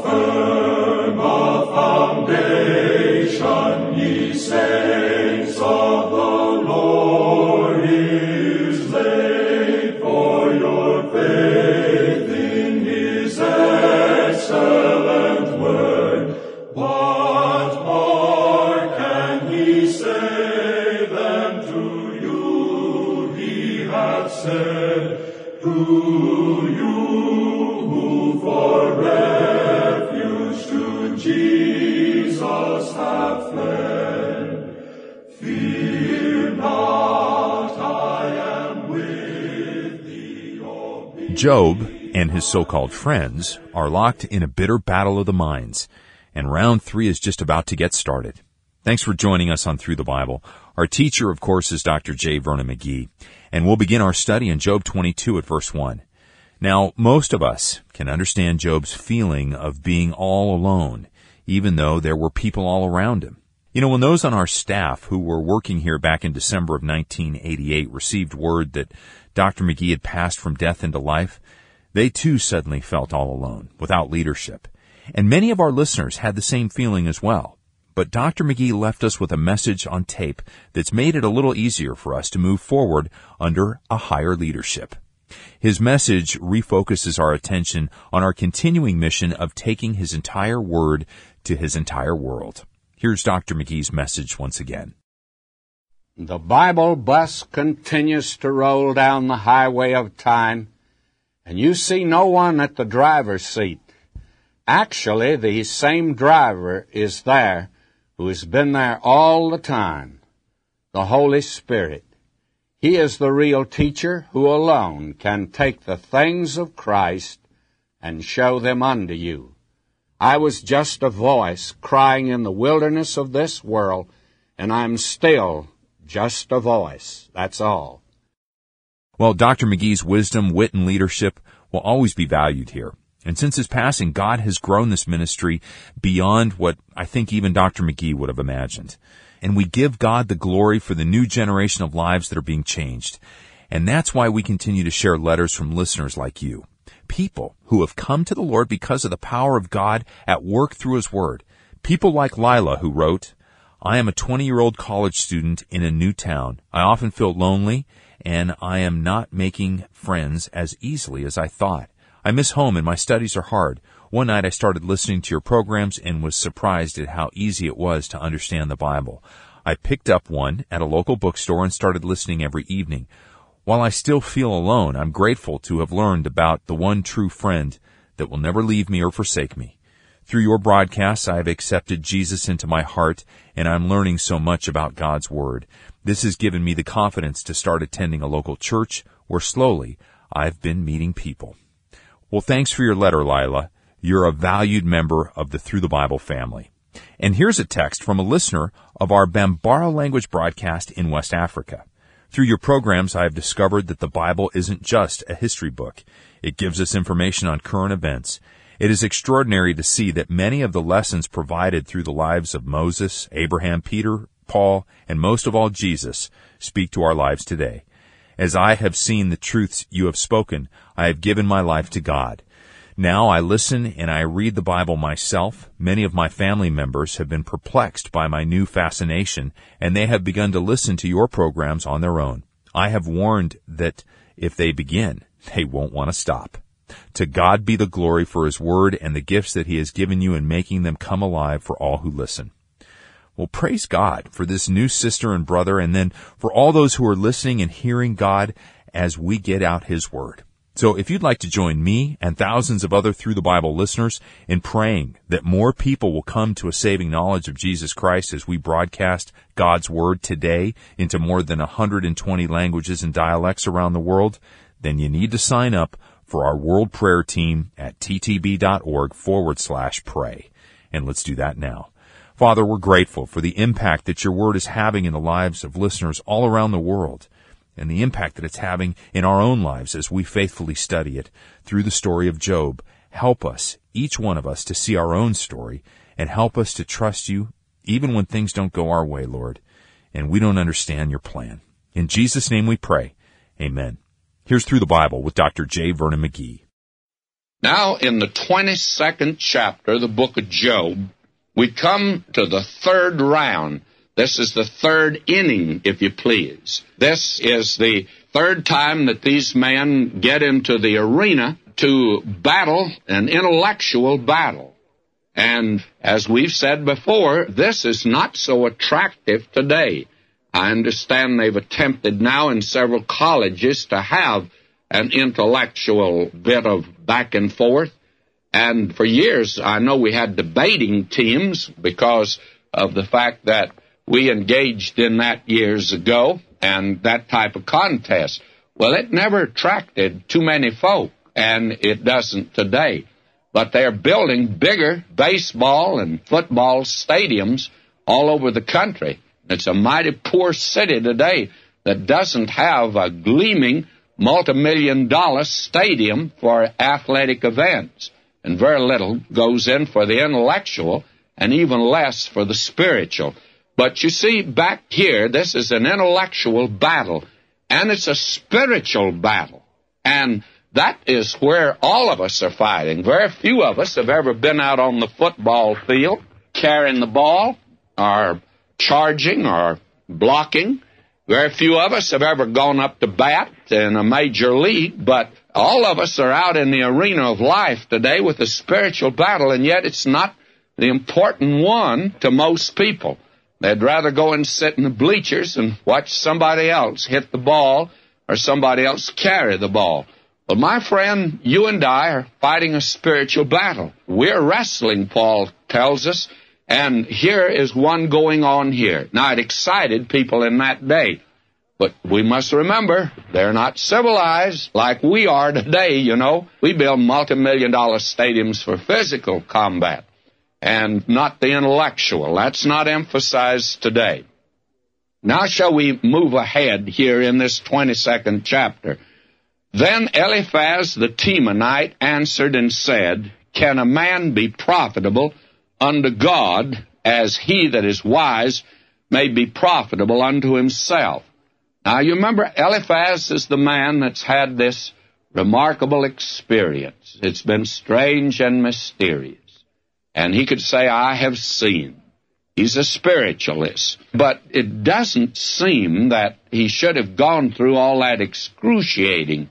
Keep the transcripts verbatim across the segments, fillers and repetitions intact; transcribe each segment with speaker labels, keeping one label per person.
Speaker 1: firm a foundation, ye saints of the Lord is laid, for your faith in his excellent word. What more can he say than to you he hath said? To you who for refuge to Jesus have fled, fear not, I am with thee. O be-
Speaker 2: Job and his so-called friends are locked in a bitter battle of the minds, and round three is just about to get started. Thanks for joining us on Through the Bible. Our teacher, of course, is Doctor J. Vernon McGee, and we'll begin our study in Job twenty-two at verse one. Now, most of us can understand Job's feeling of being all alone, even though there were people all around him. You know, when those on our staff who were working here back in December of nineteen eighty-eight received word that Doctor McGee had passed from death into life, they too suddenly felt all alone, without leadership. And many of our listeners had the same feeling as well. But Doctor McGee left us with a message on tape that's made it a little easier for us to move forward under a higher leadership. His message refocuses our attention on our continuing mission of taking his entire word to his entire world. Here's Doctor McGee's message once again.
Speaker 3: The Bible bus continues to roll down the highway of time, and you see no one at the driver's seat. Actually, the same driver is there who has been there all the time, the Holy Spirit. He is the real teacher who alone can take the things of Christ and show them unto you. I was just a voice crying in the wilderness of this world, and I'm still just a voice. That's all.
Speaker 2: Well, Doctor McGee's wisdom, wit, and leadership will always be valued here. And since his passing, God has grown this ministry beyond what I think even Doctor McGee would have imagined. And we give God the glory for the new generation of lives that are being changed. And that's why we continue to share letters from listeners like you. People who have come to the Lord because of the power of God at work through his word. People like Lila, who wrote, I am a twenty-year-old college student in a new town. I often feel lonely, and I am not making friends as easily as I thought. I miss home and my studies are hard. One night I started listening to your programs and was surprised at how easy it was to understand the Bible. I picked up one at a local bookstore and started listening every evening. While I still feel alone, I'm grateful to have learned about the one true friend that will never leave me or forsake me. Through your broadcasts, I have accepted Jesus into my heart, and I'm learning so much about God's Word. This has given me the confidence to start attending a local church where slowly I've been meeting people. Well, thanks for your letter, Lila. You're a valued member of the Through the Bible family. And here's a text from a listener of our Bambara language broadcast in West Africa. Through your programs, I have discovered that the Bible isn't just a history book. It gives us information on current events. It is extraordinary to see that many of the lessons provided through the lives of Moses, Abraham, Peter, Paul, and most of all Jesus speak to our lives today. As I have seen the truths you have spoken, I have given my life to God. Now I listen and I read the Bible myself. Many of my family members have been perplexed by my new fascination, and they have begun to listen to your programs on their own. I have warned that if they begin, they won't want to stop. To God be the glory for his word and the gifts that he has given you in making them come alive for all who listen. Well, praise God for this new sister and brother, and then for all those who are listening and hearing God as we get out his word. So if you'd like to join me and thousands of other Through the Bible listeners in praying that more people will come to a saving knowledge of Jesus Christ as we broadcast God's Word today into more than one hundred twenty languages and dialects around the world, then you need to sign up for our World Prayer Team at ttb.org forward slash pray. And let's do that now. Father, we're grateful for the impact that your Word is having in the lives of listeners all around the world, and the impact that it's having in our own lives as we faithfully study it through the story of Job. Help us, each one of us, to see our own story, and help us to trust you even when things don't go our way, Lord, and we don't understand your plan. In Jesus' name we pray. Amen. Here's Through the Bible with Doctor J. Vernon McGee.
Speaker 3: Now, in the twenty-second chapter of the book of Job, we come to the third round. This is the third inning, if you please. This is the third time that these men get into the arena to battle an intellectual battle. And as we've said before, this is not so attractive today. I understand they've attempted now in several colleges to have an intellectual bit of back and forth. And for years, I know we had debating teams because of the fact that we engaged in that years ago and that type of contest. Well, it never attracted too many folk, and it doesn't today. But they're building bigger baseball and football stadiums all over the country. It's a mighty poor city today that doesn't have a gleaming multi-million dollar stadium for athletic events. And very little goes in for the intellectual and even less for the spiritual. But you see, back here, this is an intellectual battle, and it's a spiritual battle. And that is where all of us are fighting. Very few of us have ever been out on the football field carrying the ball or charging or blocking. Very few of us have ever gone up to bat in a major league, but all of us are out in the arena of life today with a spiritual battle, and yet it's not the important one to most people. They'd rather go and sit in the bleachers and watch somebody else hit the ball or somebody else carry the ball. But my friend, you and I are fighting a spiritual battle. We're wrestling, Paul tells us, and here is one going on here. Now, it excited people in that day. But we must remember, they're not civilized like we are today, you know. We build multi-million dollar stadiums for physical combat and not the intellectual. That's not emphasized today. Now shall we move ahead here in this twenty-second chapter. Then Eliphaz the Temanite answered and said, Can a man be profitable unto God, as he that is wise may be profitable unto himself? Now, you remember, Eliphaz is the man that's had this remarkable experience. It's been strange and mysterious. And he could say, I have seen. He's a spiritualist. But it doesn't seem that he should have gone through all that excruciating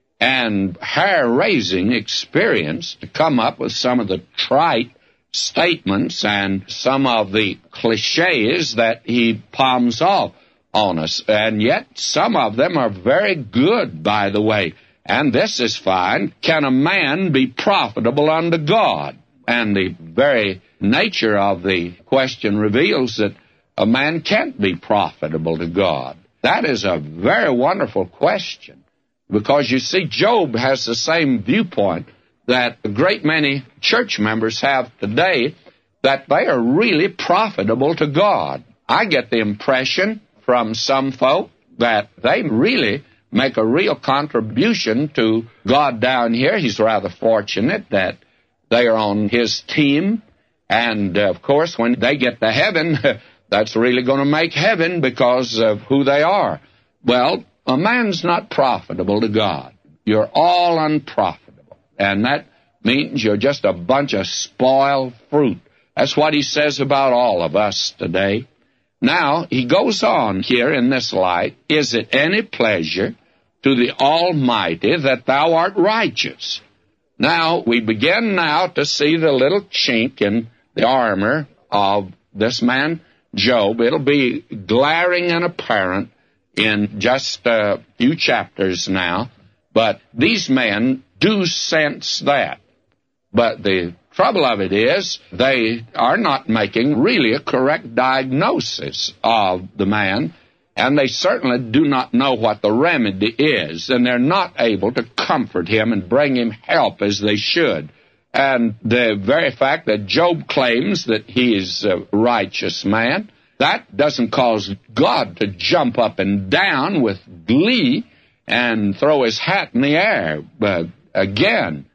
Speaker 3: and hair-raising experience to come up with some of the trite statements and some of the cliches that he palms off on us. And yet some of them are very good, by the way. And this is fine. Can a man be profitable unto God? And the very nature of the question reveals that a man can't be profitable to God. That is a very wonderful question, because you see, Job has the same viewpoint that a great many church members have today, that they are really profitable to God. I get the impression from some folk that they really make a real contribution to God down here. He's rather fortunate that they are on his team. And, uh, of course, when they get to heaven, that's really going to make heaven because of who they are. Well, a man's not profitable to God. You're all unprofitable. And that means you're just a bunch of spoiled fruit. That's what he says about all of us today. Now, he goes on here in this light, Is it any pleasure to the Almighty that thou art righteous? Now, we begin now to see the little chink in the armor of this man, Job. It'll be glaring and apparent in just a few chapters now, but these men do sense that. But the trouble of it is they are not making really a correct diagnosis of the man, and they certainly do not know what the remedy is, and they're not able to comfort him and bring him help as they should. And the very fact that Job claims that he is a righteous man, that doesn't cause God to jump up and down with glee and throw his hat in the air. But again,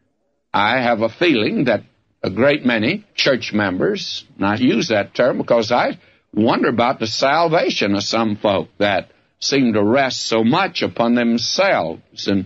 Speaker 3: I have a feeling that a great many church members, and I use that term because I wonder about the salvation of some folk that seem to rest so much upon themselves and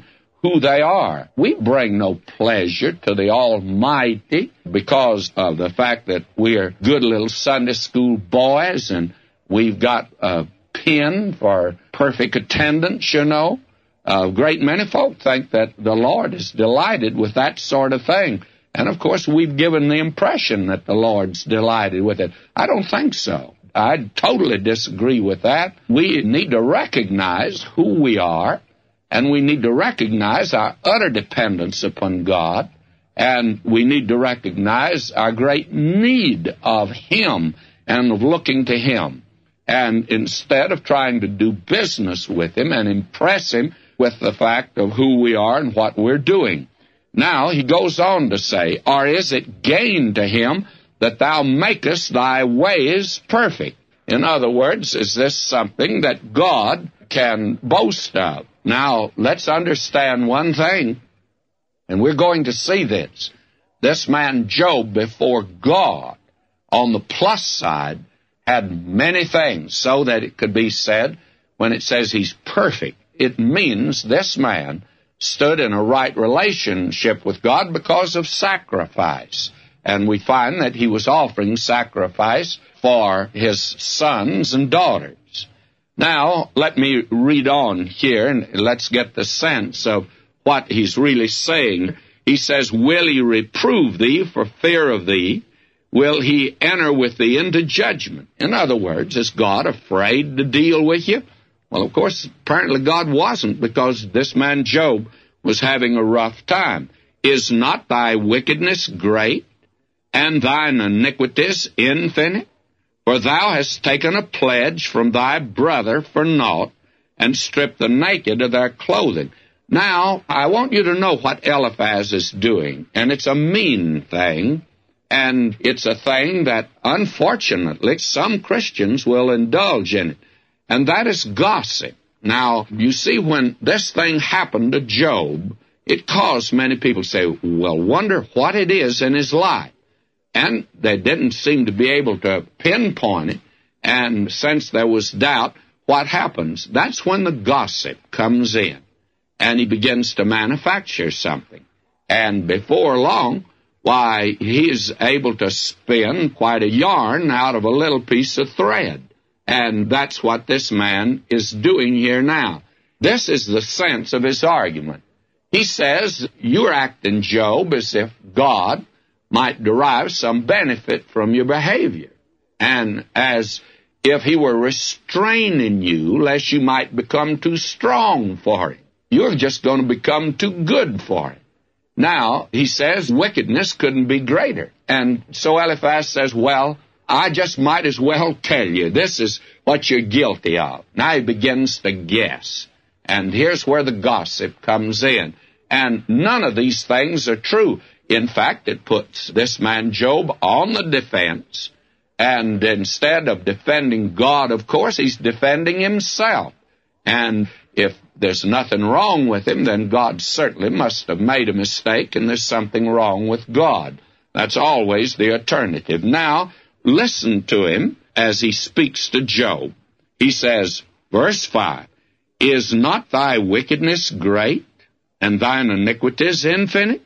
Speaker 3: who they are. We bring no pleasure to the Almighty because of the fact that we're good little Sunday school boys and we've got a pin for perfect attendance, you know. A great many folk think that the Lord is delighted with that sort of thing. And, of course, we've given the impression that the Lord's delighted with it. I don't think so. I totally disagree with that. We need to recognize who we are, and we need to recognize our utter dependence upon God, and we need to recognize our great need of Him and of looking to Him. And instead of trying to do business with Him and impress Him with the fact of who we are and what we're doing. Now, he goes on to say, or is it gain to Him that thou makest thy ways perfect? In other words, is this something that God can boast of? Now, let's understand one thing, and we're going to see this. This man Job before God, on the plus side, had many things, so that it could be said, when it says he's perfect, it means this man stood in a right relationship with God because of sacrifice. And we find that he was offering sacrifice for his sons and daughters. Now, let me read on here, and let's get the sense of what he's really saying. He says, will he reprove thee for fear of thee? Will he enter with thee into judgment? In other words, is God afraid to deal with you? Well, of course, apparently God wasn't, because this man Job was having a rough time. Is not thy wickedness great, and thine iniquities infinite? For thou hast taken a pledge from thy brother for naught, and stripped the naked of their clothing. Now, I want you to know what Eliphaz is doing, and it's a mean thing, and it's a thing that, unfortunately, some Christians will indulge in it, and that is gossip. Now, you see, when this thing happened to Job, it caused many people to say, well, wonder what it is in his life. And they didn't seem to be able to pinpoint it. And since there was doubt, what happens? That's when the gossip comes in. And he begins to manufacture something. And before long, why, he's able to spin quite a yarn out of a little piece of thread. And that's what this man is doing here now. This is the sense of his argument. He says, you're acting, Job, as if God might derive some benefit from your behavior, and as if he were restraining you lest you might become too strong for him. You're just going to become too good for him. Now, he says, wickedness couldn't be greater. And so Eliphaz says, well, I just might as well tell you, this is what you're guilty of. Now he begins to guess. And here's where the gossip comes in. And none of these things are true. In fact, it puts this man Job on the defense, and instead of defending God, of course, he's defending himself. And if there's nothing wrong with him, then God certainly must have made a mistake, and there's something wrong with God. That's always the alternative. Now, listen to him as he speaks to Job. He says, verse five, is not thy wickedness great, and thine iniquities infinite?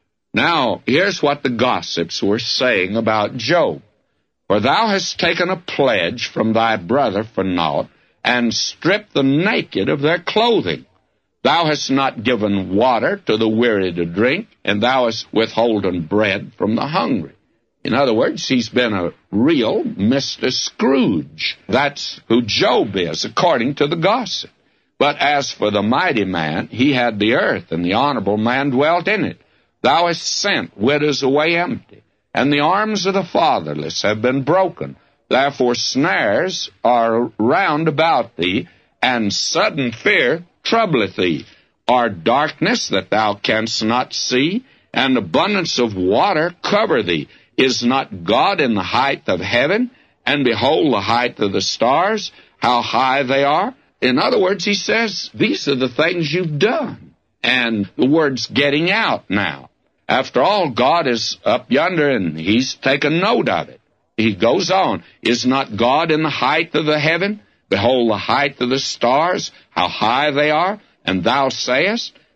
Speaker 3: Now, here's what the gossips were saying about Job. For thou hast taken a pledge from thy brother for naught, and stripped the naked of their clothing. Thou hast not given water to the weary to drink, and thou hast withholden bread from the hungry. In other words, he's been a real Mister Scrooge. That's who Job is, according to the gossip. But as for the mighty man, he had the earth, and the honorable man dwelt in it. Thou hast sent widows away empty, and the arms of the fatherless have been broken. Therefore snares are round about thee, and sudden fear troubleth thee. Or darkness that thou canst not see, and abundance of water cover thee. Is not God in the height of heaven? And behold the height of the stars, how high they are. In other words, he says, these are the things you've done. And the word's getting out now. After all, God is up yonder, and he's taken note of it. He goes on, is not God in the height of the heaven? Behold the height of the stars, how high they are. And thou sayest,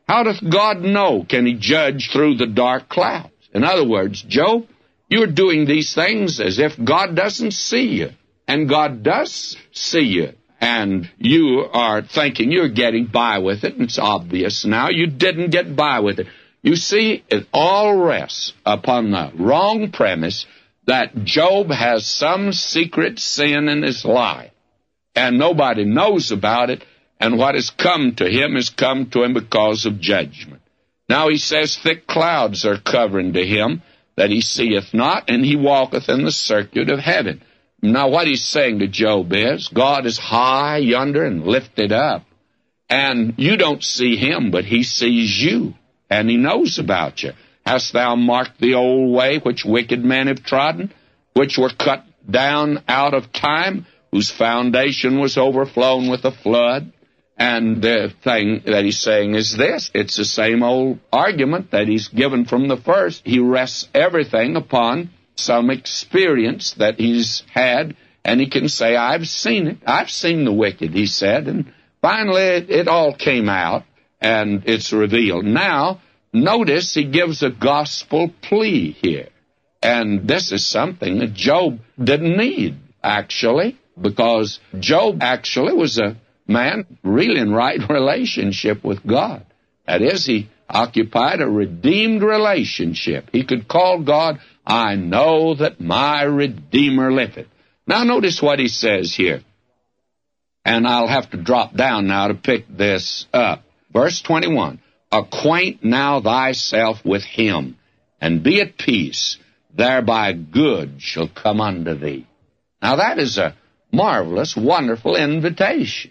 Speaker 3: How doth God know? Can he judge through the dark clouds? In other words, Job, you're doing these things as if God doesn't see you. And God does see you. And you are thinking you're getting by with it. And it's obvious now you didn't get by with it. You see, it all rests upon the wrong premise that Job has some secret sin in his life. And nobody knows about it. And what has come to him has come to him because of judgment. Now he says, thick clouds are covering to him, that he seeth not, and he walketh in the circuit of heaven. Now what he's saying to Job is, God is high yonder and lifted up. And you don't see him, but he sees you, and he knows about you. Hast thou marked the old way which wicked men have trodden, which were cut down out of time, whose foundation was overflown with a flood? And the thing that he's saying is this. It's the same old argument that he's given from the first. He rests everything upon some experience that he's had, and he can say, I've seen it. I've seen the wicked, he said. And finally, it, it all came out, and it's revealed. Now, notice he gives a gospel plea here. And this is something that Job didn't need, actually, because Job actually was a man really in right relationship with God. That is, he occupied a redeemed relationship. He could call God, I know that my Redeemer liveth. Now notice what he says here. And I'll have to drop down now to pick this up. Verse twenty-one, acquaint now thyself with him, and be at peace, thereby good shall come unto thee. Now that is a marvelous, wonderful invitation.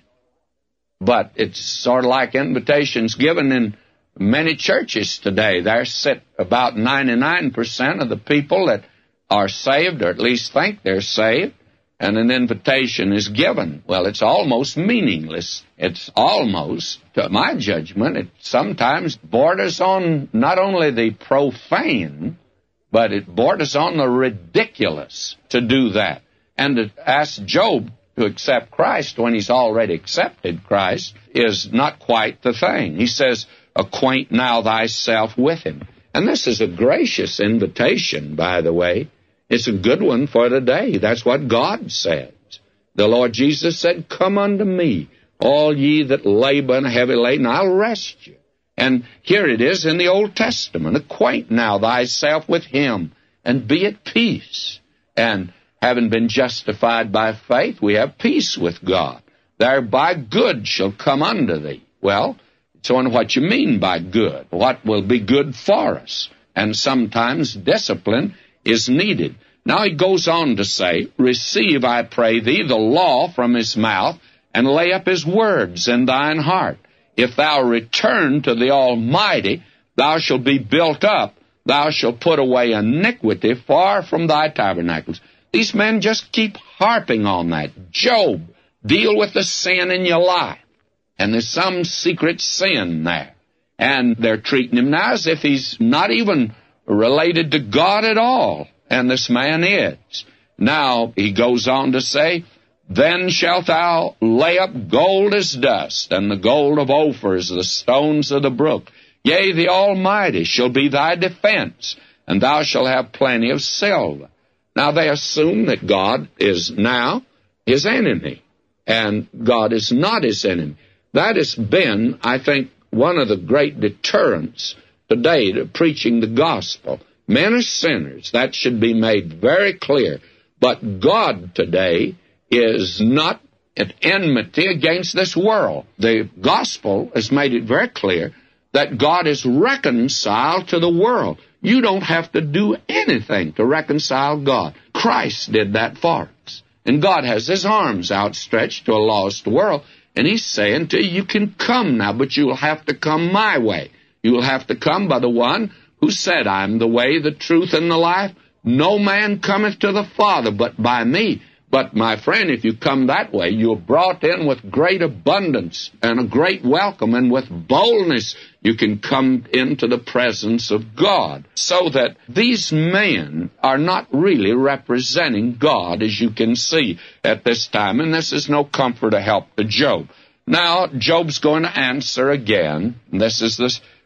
Speaker 3: But it's sort of like invitations given in many churches today. There sit about ninety-nine percent of the people that are saved, or at least think they're saved, and an invitation is given. Well, it's almost meaningless. It's almost, to my judgment, it sometimes borders on not only the profane, but it borders on the ridiculous to do that. And to ask Job to accept Christ when he's already accepted Christ is not quite the thing. He says, acquaint now thyself with him. And this is a gracious invitation, by the way. It's a good one for today. That's what God says. The Lord Jesus said, come unto me, all ye that labor and are heavy laden, I'll rest you. And here it is in the Old Testament. Acquaint now thyself with him, and be at peace. And having been justified by faith, we have peace with God. Thereby good shall come unto thee. Well, it's on what you mean by good. What will be good for us? And sometimes discipline is needed. Now he goes on to say, receive, I pray thee, the law from his mouth, and lay up his words in thine heart. If thou return to the Almighty, thou shalt be built up. Thou shalt put away iniquity far from thy tabernacles. These men just keep harping on that. Job, deal with the sin in your life. And there's some secret sin there. And they're treating him now as if he's not even related to God at all. And this man is. Now, he goes on to say, then shalt thou lay up gold as dust, and the gold of Ophir as the stones of the brook. Yea, the Almighty shall be thy defense, and thou shalt have plenty of silver. Now, they assume that God is now his enemy, and God is not his enemy. That has been, I think, one of the great deterrents today to preaching the gospel. Men are sinners. That should be made very clear. But God today is not at enmity against this world. The gospel has made it very clear that God is reconciled to the world. You don't have to do anything to reconcile God. Christ did that for us. And God has his arms outstretched to a lost world, and he's saying to you, you can come now, but you'll have to come my way. You'll have to come by the one who said, I'm the way, the truth, and the life. No man cometh to the Father but by me. But, my friend, if you come that way, you're brought in with great abundance and a great welcome, and with boldness you can come into the presence of God. So that these men are not really representing God, as you can see at this time, and this is no comfort or help to Job. Now, Job's going to answer again. This is the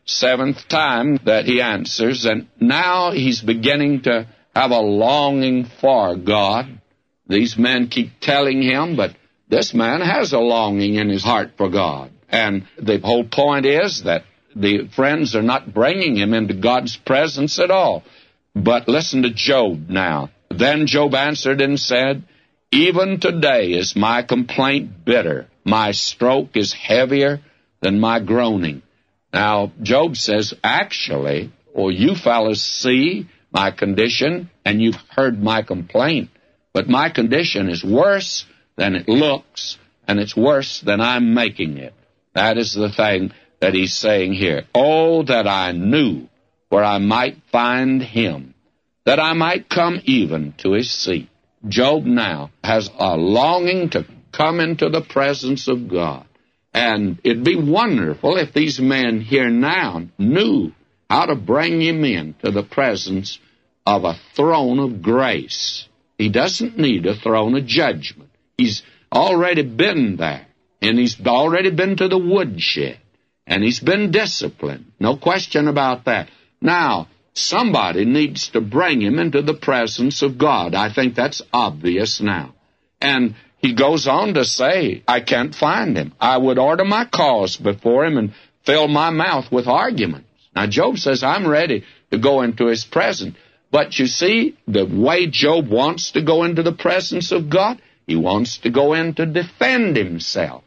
Speaker 3: seventh time that he answers, and now he's beginning to have a longing for God. These men keep telling him, but this man has a longing in his heart for God. And the whole point is that the friends are not bringing him into God's presence at all. But listen to Job now. Then Job answered and said, even today is my complaint bitter. My stroke is heavier than my groaning. Now, Job says, actually, or you fellas see my condition, and you've heard my complaint, but my condition is worse than it looks, and it's worse than I'm making it. That is the thing that he's saying here. Oh, that I knew where I might find him, that I might come even to his seat. Job now has a longing to come into the presence of God. And it'd be wonderful if these men here now knew how to bring him into the presence of a throne of grace. He doesn't need a throne of judgment. He's already been there, and he's already been to the woodshed, and he's been disciplined. No question about that. Now, somebody needs to bring him into the presence of God. I think that's obvious now. And he goes on to say, I can't find him. I would order my cause before him and fill my mouth with arguments. Now, Job says, I'm ready to go into his presence. But you see, the way Job wants to go into the presence of God, he wants to go in to defend himself.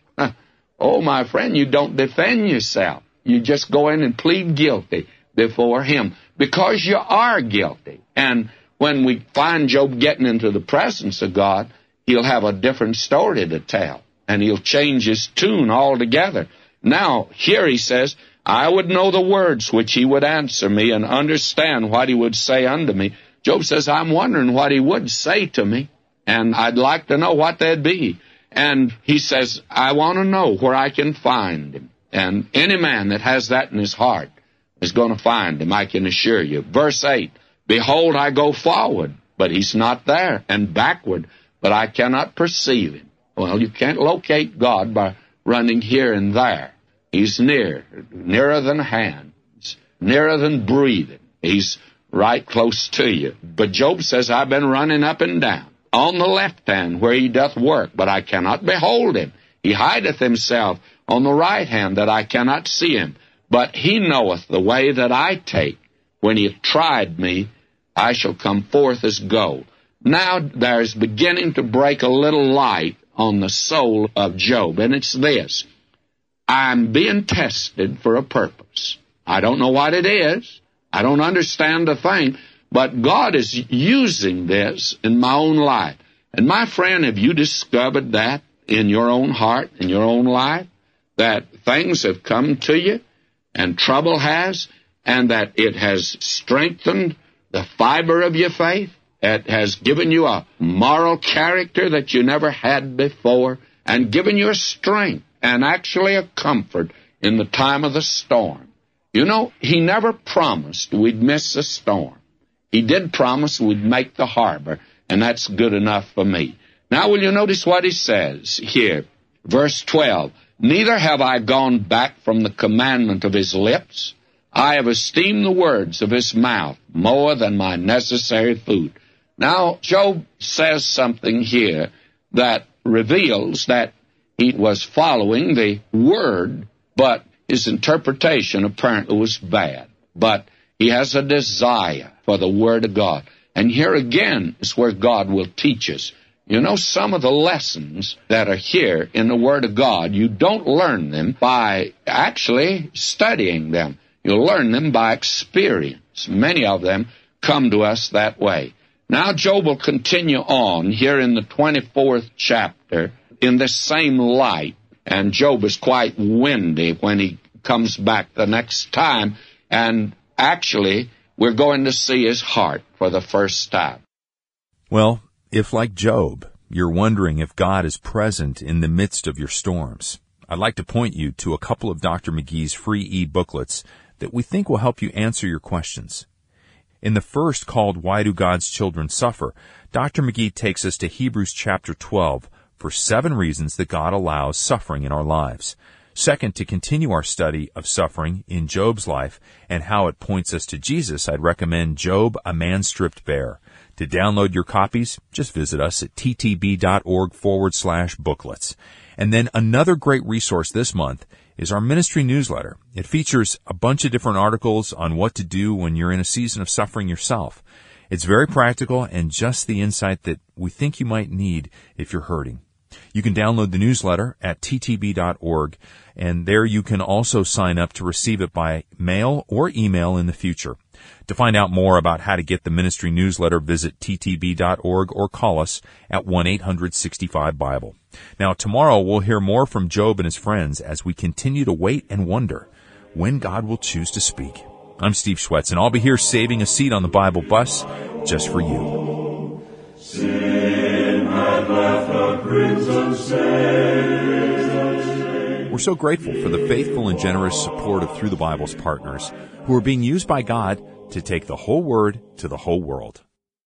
Speaker 3: Oh, my friend, you don't defend yourself. You just go in and plead guilty before him because you are guilty. And when we find Job getting into the presence of God, he'll have a different story to tell, and he'll change his tune altogether. Now, here he says, I would know the words which he would answer me and understand what he would say unto me. Job says, I'm wondering what he would say to me, and I'd like to know what they'd be. And he says, I want to know where I can find him. And any man that has that in his heart is going to find him, I can assure you. Verse eight, behold, I go forward, but he's not there, and backward, but I cannot perceive him. Well, you can't locate God by running here and there. He's near, nearer than hands, nearer than breathing. He's right close to you. But Job says, I've been running up and down on the left hand where he doth work, but I cannot behold him. He hideth himself on the right hand that I cannot see him. But he knoweth the way that I take. When he hath tried me, I shall come forth as gold. Now there's beginning to break a little light on the soul of Job, and it's this. I'm being tested for a purpose. I don't know what it is. I don't understand the thing, but God is using this in my own life. And my friend, have you discovered that in your own heart, in your own life, that things have come to you and trouble has, and that it has strengthened the fiber of your faith? It has given you a moral character that you never had before, and given you a strength and actually a comfort in the time of the storm. You know, he never promised we'd miss a storm. He did promise we'd make the harbor, and that's good enough for me. Now, will you notice what he says here? Verse twelve, neither have I gone back from the commandment of his lips. I have esteemed the words of his mouth more than my necessary food. Now, Job says something here that reveals that he was following the word, but his interpretation apparently was bad. But he has a desire for the word of God. And here again is where God will teach us. You know, some of the lessons that are here in the word of God, you don't learn them by actually studying them. You'll learn them by experience. Many of them come to us that way. Now Job will continue on here in the twenty-fourth chapter in this same light. And Job is quite windy when he comes back the next time. And actually, we're going to see his heart for the first time.
Speaker 2: Well, if like Job, you're wondering if God is present in the midst of your storms, I'd like to point you to a couple of Doctor McGee's free e-booklets that we think will help you answer your questions. In the first, called Why Do God's Children Suffer?, Doctor McGee takes us to Hebrews chapter twelve for seven reasons that God allows suffering in our lives. Second, to continue our study of suffering in Job's life and how it points us to Jesus, I'd recommend Job, A Man Stripped Bare. To download your copies, just visit us at ttb.org forward slash booklets. And then another great resource this month is our ministry newsletter. It features a bunch of different articles on what to do when you're in a season of suffering yourself. It's very practical and just the insight that we think you might need if you're hurting. You can download the newsletter at t t b dot org, and there you can also sign up to receive it by mail or email in the future. To find out more about how to get the ministry newsletter, visit t t b dot org or call us at one eight hundred sixty-five Bible. Now, tomorrow we'll hear more from Job and his friends as we continue to wait and wonder when God will choose to speak. I'm Steve Schwetz, and I'll be here saving a seat on the Bible bus just for you.
Speaker 1: Sin had left a crimson stain.
Speaker 2: We're so grateful for the faithful and generous support of Through the Bible's partners who are being used by God to take the whole Word to the whole world.